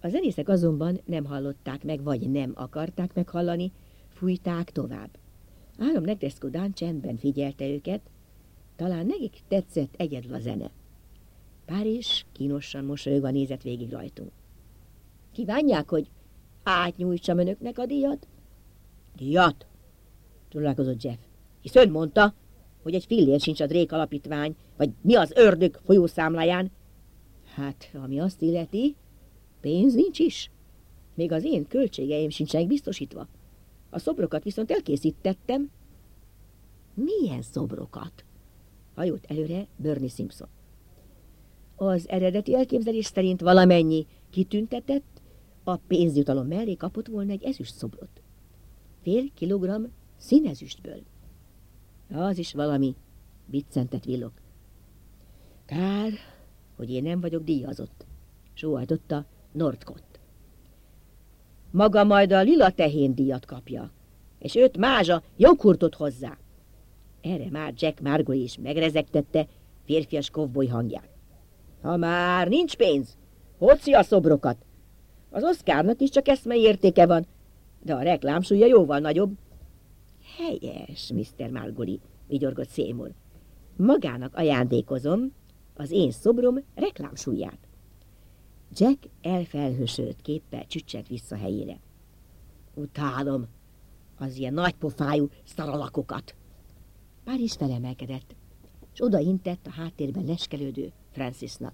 A zenészek azonban nem hallották meg, vagy nem akarták meghallani, fújták tovább. Három Negresco-dán csendben figyelte őket, talán nekik tetszett egyedül a zene. Párizs kínosan mosolyogva nézett végig rajtunk. Kívánják, hogy átnyújtsam önöknek a díjat? Díjat? Csodálkozott Jeff. Hisz ön mondta, hogy egy fillér sincs a Drake alapítvány, vagy mi az ördög folyószámláján. Hát, ami azt illeti, pénz nincs is. Még az én költségeim sincsenek biztosítva. A szobrokat viszont elkészítettem. Milyen szobrokat? Hajolt előre Bernie Simpson. Az eredeti elképzelés szerint valamennyi kitüntetett, a pénzjutalom mellé kapott volna egy ezüst szobrot. Fél kilogramm színezüstből. Az is valami, biccentett Willock. Kár, hogy én nem vagyok díjazott, sóhajtotta Northcott. Maga majd a lila tehén díjat kapja, és 5 mázsa joghurtot hozzá. Erre már Jack Margoly is megrezegtette férfias kovboly hangját. Ha már nincs pénz, hoci a szobrokat. Az Oscarnak is csak eszmei értéke van, de a reklámsúlya jóval nagyobb. Helyes, Mr. Margoly, vigyorgott Seymour. Magának ajándékozom az én szobrom reklámsúlyát. Jack elfelhősödött képpel csüccsent vissza helyére. Utálom az ilyen nagypofájú szaralakokat. Párizs felemelkedett, és odaintett a háttérben leskelődő Francisnak.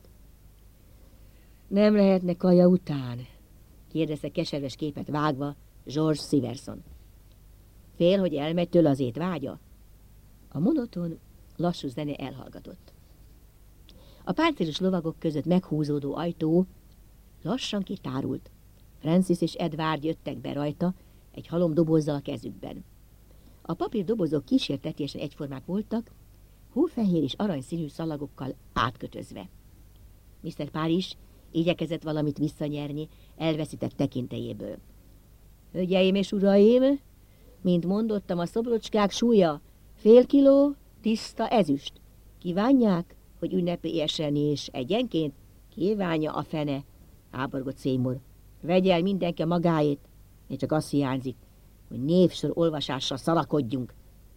Nem lehetne kaja után? Kérdezte keserves képet vágva George Siverson. Fél, hogy elmegy tőle az étvágya? A monoton, lassú zene elhallgatott. A páncélos lovagok között meghúzódó ajtó lassan kitárult. Francis és Edward jöttek be rajta, egy halom dobozzal a kezükben. A papír dobozok kísértetiesen egyformák voltak, hófehér és aranyszínű szalagokkal átkötözve. Mr. Párizs igyekezett valamit visszanyerni elveszített tekintélyéből. Hölgyeim és uraim, mint mondottam, a szobrocskák súlya fél kiló tiszta ezüst. Kívánják, hogy ünnepélyesen és egyenként? Kívánja a fene, háborgott Seymour. Vegye el mindenki a magáét, még csak azt hiányzik, hogy névsor olvasásra szalakodjunk.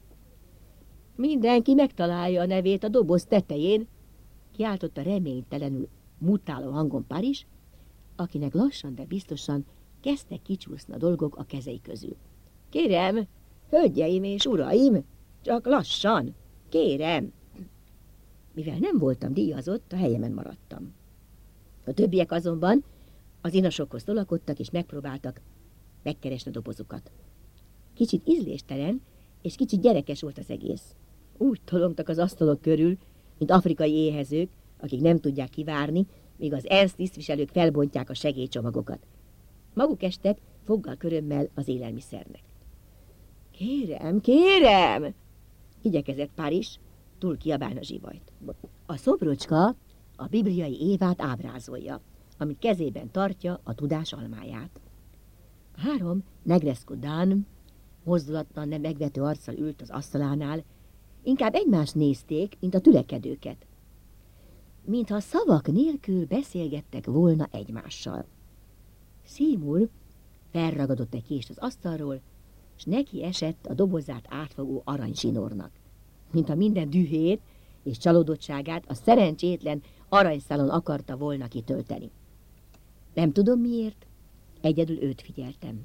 Mindenki megtalálja a nevét a doboz tetején, kiáltotta reménytelenül mutáló hangon Párizs, akinek lassan, de biztosan kezdtek kicsúszni a dolgok a kezei közül. Kérem, hölgyeim és uraim, csak lassan, kérem. Mivel nem voltam díjazott, a helyemen maradtam. A többiek azonban az inasokhoz tolakodtak, és megpróbáltak megkeresni a dobozukat. Kicsit ízléstelen, és kicsit gyerekes volt az egész. Úgy tolongtak az asztalok körül, mint afrikai éhezők, akik nem tudják kivárni, míg az ENSZ tisztviselők felbontják a segélycsomagokat. Maguk estek foggal körömmel az élelmiszernek. Kérem, kérem! Igyekezett Párizs túl kiabálni a zsivajt. A szobrocska a bibliai Évát ábrázolja, amit kezében tartja a tudás almáját. A 3 Negresco-dán mozdulatlan, nem megvető arccal ült az asztalánál, inkább egymást nézték, mint a tülekedőket. Mintha szavak nélkül beszélgettek volna egymással. Seymour felragadott egy kést az asztalról, s neki esett a dobozát átfogó aranyzsinórnak. Mintha minden dühét és csalódottságát a szerencsétlen aranyszálon akarta volna kitölteni. Nem tudom miért, egyedül őt figyeltem.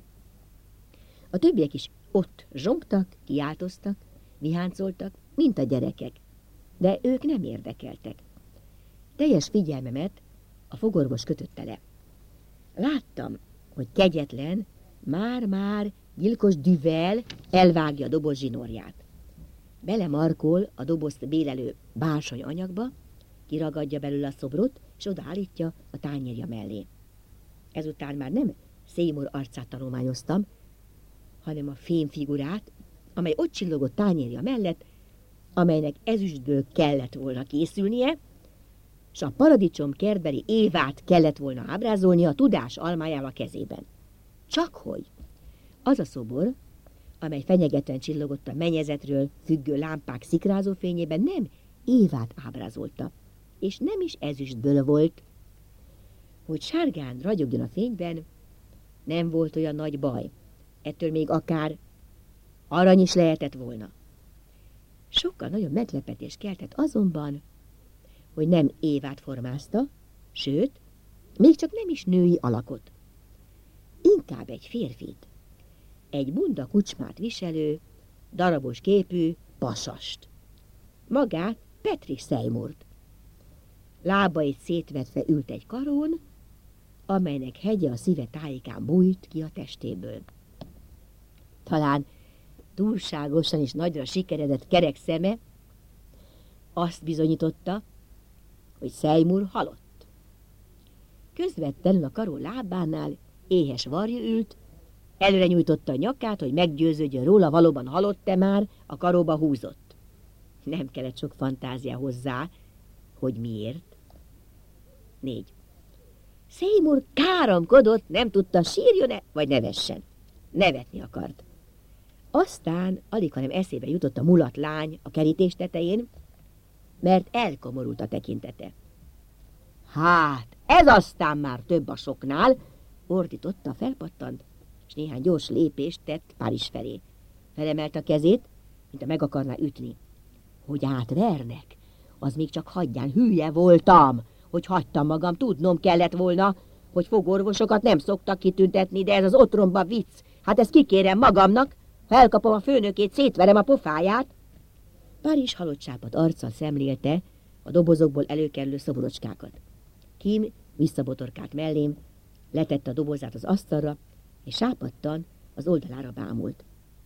A többiek is ott zsongtak, kiáltoztak, viháncoltak, mint a gyerekek, de ők nem érdekeltek. Teljes figyelmemet a fogorvos kötötte le. Láttam, hogy kegyetlen, már-már gyilkos Duvel elvágja a doboz zsinórját. Belemarkol a dobozt bélelő bársony anyagba, kiragadja belőle a szobrot, és odaállítja a tányérja mellé. Ezután már nem Seymour arcát tanulmányoztam, hanem a fémfigurát, amely ott csillogott tányérja mellett, amelynek ezüstből kellett volna készülnie, s a paradicsom kertbeli Évát kellett volna ábrázolnia a tudás almájával a kezében. Csakhogy az a szobor, amely fenyegetően csillogott a mennyezetről függő lámpák szikrázó fényében, nem Évát ábrázolta, és nem is ezüstből volt. hogy sárgán ragyogjon a fényben, nem volt olyan nagy baj. Ettől még akár arany is lehetett volna. Sokkal nagyobb meglepetés keltett azonban, hogy nem Évát formázta, sőt, még csak nem is női alakot. Inkább egy férfit, egy bunda kucsmát viselő, darabos képű pasast. Magát Patrick Seymourt. Lábait szétvetve ült egy karón, amelynek hegye a szíve tájékán bújt ki a testéből. Talán túlságosan és nagyra sikeredett kerek szeme azt bizonyította, hogy Seymour halott. Közvetlenül a karó lábánál éhes varjú ült, előre nyújtotta a nyakát, hogy meggyőződjön róla, valóban halott-e már, a karóba húzott. Nem kellett sok fantázia hozzá, hogy miért. 4. Seymour káromkodott, nem tudta, sírjon-e, vagy nevessen. Nevetni akart. Aztán alighanem eszébe jutott a mulat lány a kerítés tetején, mert elkomorult a tekintete. Hát, ez aztán már több a soknál, ordította, felpattant, és néhány gyors lépést tett Párizs felé. Felemelt a kezét, mintha meg akarná ütni. Hogy átvernek? Az még csak hagyján, hülye voltam, hogy hagytam magam, tudnom kellett volna, hogy fogorvosokat nem szoktak kitüntetni, de ez az otromba vicc. Hát ezt kikérem magamnak, ha elkapom a főnökét, szétverem a pofáját. Párizs halottsápat arccal szemlélte a dobozokból előkerülő szobrocskákat. Kim visszabotorkált mellém, letette a dobozát az asztalra, és sápadtan az oldalára bámult.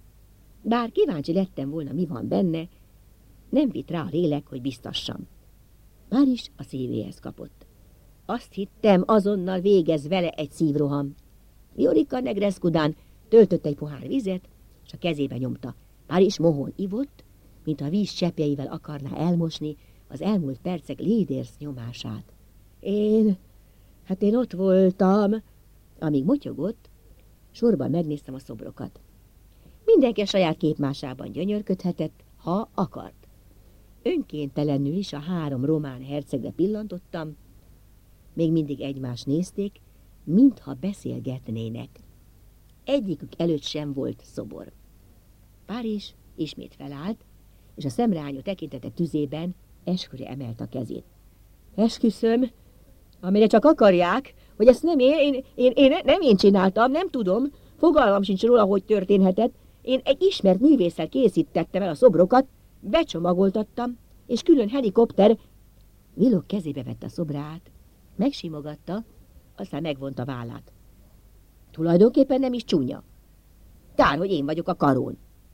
Bár kíváncsi lettem volna, mi van benne, nem vitt rá a lélek, hogy biztassam. Párizs a szívéhez kapott. Azt hittem, azonnal végez vele egy szívroham. Viorica Negrescudán töltött egy pohár vizet, és a kezébe nyomta. Párizs mohón ivott, mintha víz cseppjeivel akarná elmosni az elmúlt percek lédérsz nyomását. Én ott voltam, amíg motyogott, sorban megnéztem a szobrokat. Mindenki a saját képmásában gyönyörködhetett, ha akart. Önkéntelenül is a 3 román hercegre pillantottam, még mindig egymást nézték, mintha beszélgetnének. Egyikük előtt sem volt szobor. Párizs ismét felállt, és a szemreányó tekintete tüzében esküre emelt a kezét. Esküszöm, amire csak akarják, hogy ezt nem nem én csináltam, nem tudom, fogalmam sincs róla, hogy történhetett. Én egy ismert művésszel készítettem el a szobrokat, becsomagoltattam, és külön helikopter... Willow kezébe vette a szobrát, megsimogatta, aztán megvonta vállát. Tulajdonképpen nem is csúnya. Kár, hogy én vagyok a karón.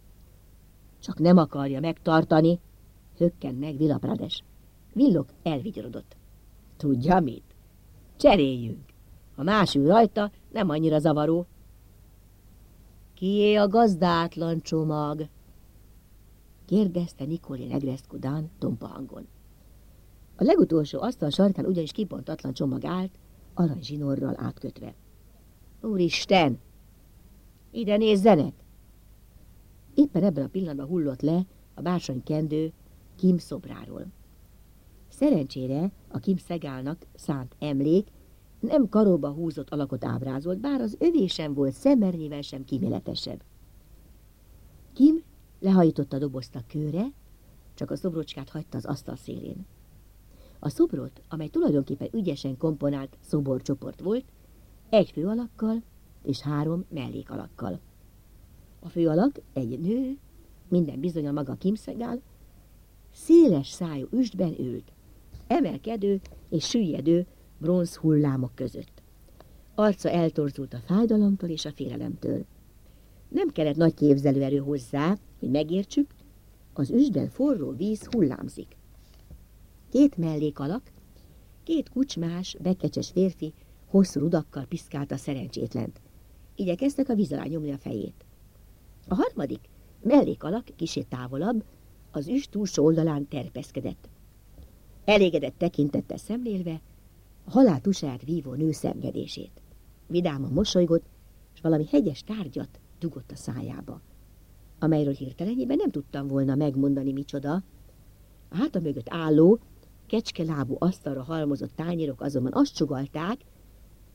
Csak nem akarja megtartani, hökkent meg Villa Prades. Willow elvigyorodott. Tudja mit? Cseréljünk. Ha más ül rajta, nem annyira zavaró. Kié a gazdátlan csomag? Kérdezte Nicolé Negrescudán tompa hangon. A legutolsó asztal sarkán ugyanis kibontatlan csomag állt, aranyzsinorral átkötve. Úristen! Ide nézzenek! Éppen ebben a pillanatban hullott le a bársonykendő Kim szobráról. Szerencsére a Kim Szegálnak szánt emlék nem karóba húzott alakot ábrázolt, bár az övé sem volt szemernyivel sem kíméletesebb. Kim lehajította a dobozt a kőre, csak a szobrocskát hagyta az asztal szélén. A szobrot, amely tulajdonképpen ügyesen komponált szoborcsoport volt, egy főalakkal és 3 mellékalakkal. A főalak egy nő, minden bizonnyal maga Kim Szegál, széles szájú üstben ült, emelkedő és süllyedő bronz hullámok között. Arca eltorzult a fájdalomtól és a félelemtől. Nem kellett nagy képzelőerő hozzá, hogy megértsük, az üstben forró víz hullámzik. 2 mellékalak, 2 kucsmás, bekecses férfi hosszú rudakkal piszkálta szerencsétlent. Igyekeztek a víz alá nyomni a fejét. A harmadik mellékalak kicsit távolabb, az üst túlsó oldalán terpeszkedett. Elégedett tekintettel szemlélve a halál tusát vívó nő szenvedését. Vidáman mosolygott, és valami hegyes tárgyat dugott a szájába, amelyről hirtelenjében nem tudtam volna megmondani micsoda. A háta mögött álló, kecskelábú asztalra halmozott tányérok azonban azt csugalták,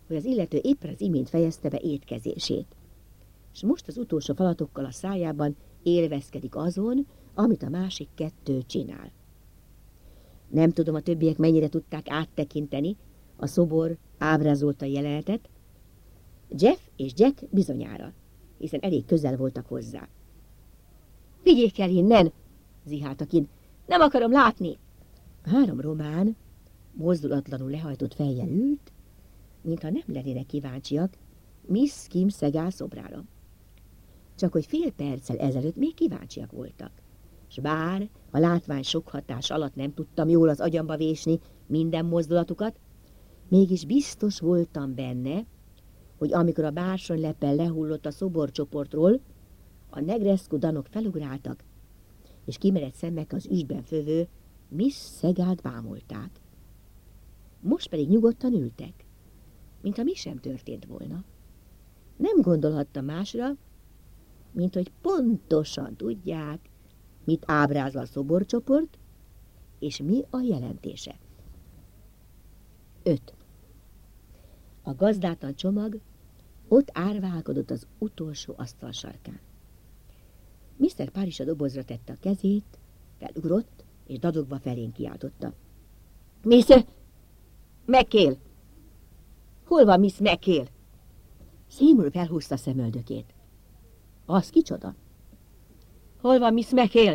hogy az illető éppen az imént fejezte be étkezését. És most az utolsó falatokkal a szájában élvezkedik azon, amit a másik kettő csinál. Nem tudom, a többiek mennyire tudták áttekinteni, a szobor ábrázolta a jelenetet. Jeff és Jack bizonyára, hiszen elég közel voltak hozzá. Vigyék el innen, zihálta kint, nem akarom látni. 3 román mozdulatlanul lehajtott fejjel ült, mintha nem lennének kíváncsiak Miss Kim Szegál szobrára. Csak hogy fél perccel ezelőtt még kíváncsiak voltak. S bár a látvány sok hatás alatt nem tudtam jól az agyamba vésni minden mozdulatukat, mégis biztos voltam benne, hogy amikor a bársonyleppel lehullott a szoborcsoportról, a Negrescu danok felugráltak, és kimerett szemmel az üstben fövő Miss Szegált bámulták. Most pedig nyugodtan ültek, mintha mi sem történt volna. Nem gondolhattam másra, mint hogy pontosan tudják, mit ábrázol a szoborcsoport, és mi a jelentése. 5. A gazdátlan csomag ott árválkodott az utolsó asztal sarkán. Mr. Parrish a dobozra tette a kezét, felugrott, és dadogva felénk kiáltotta. Miss McHale! Hol van Miss McHale? Seymour felhúzta szemöldökét. Az kicsoda? Hol van Miss McHale?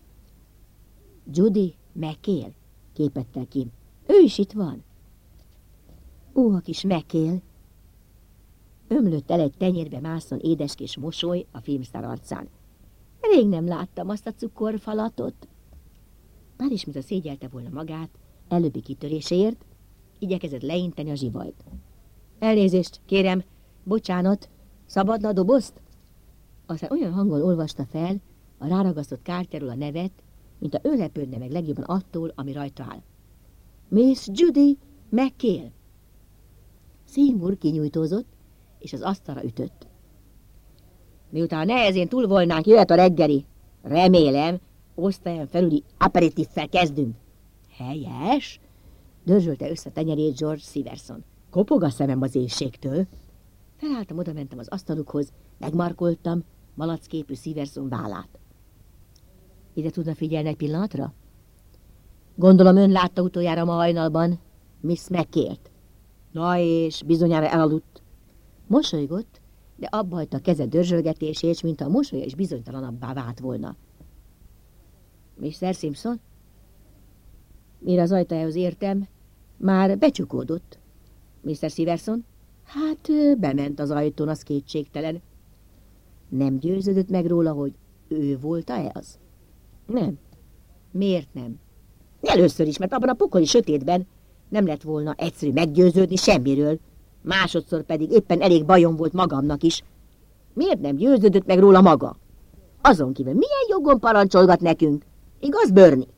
Judy McHale, képett el Kim. Ő is itt van. Ó, a kis McHale! Ömlött el egy tenyérbe mászon édeskés mosoly a filmsztár arcán. Rég nem láttam azt a cukorfalatot. Parrish, mintha szégyelte volna magát előbbi kitöréséért, igyekezett leinteni a zsivajt. Elnézést, kérem, bocsánat, szabadna a dobozt? Aztán olyan hangon olvasta fel a ráragasztott kártyáról a nevet, mint a ő lepődne meg legjobban attól, ami rajta áll. Miss Judy McHale. Seymour kinyújtózott, és az asztalra ütött. Miután nehezén túl volnánk, jöhet a reggeli. Remélem, osztályon felüli aperitíffel kezdünk. Helyes? Dörzsölte össze tenyerét George Siverson. Kopog a szemem az éhségtől. Felálltam, odamentem az asztalukhoz, megmarkoltam malacképű Siverson vállát. Ide tudna figyelni egy pillanatra? Gondolom ön látta utoljára ma hajnalban Miss McHale-t. Na és bizonyára elaludt. Mosolygott, de abba hagyta a keze dörzsölgetését, mint a mosolya is bizonytalanabbá vált volna. Mr. Simpson? Mire az ajtajához értem, már becsukódott. Mr. Siverson? Hát bement az ajtón, az kétségtelen. Nem győződött meg róla, hogy ő volt-e az? Nem. Miért nem? Először is, mert abban a pokoli sötétben nem lett volna egyszerű meggyőződni semmiről. Másodszor pedig éppen elég bajom volt magamnak is. Miért nem győződött meg róla maga? Azon kívül milyen jogon parancsolgat nekünk? Igaz, Bernie?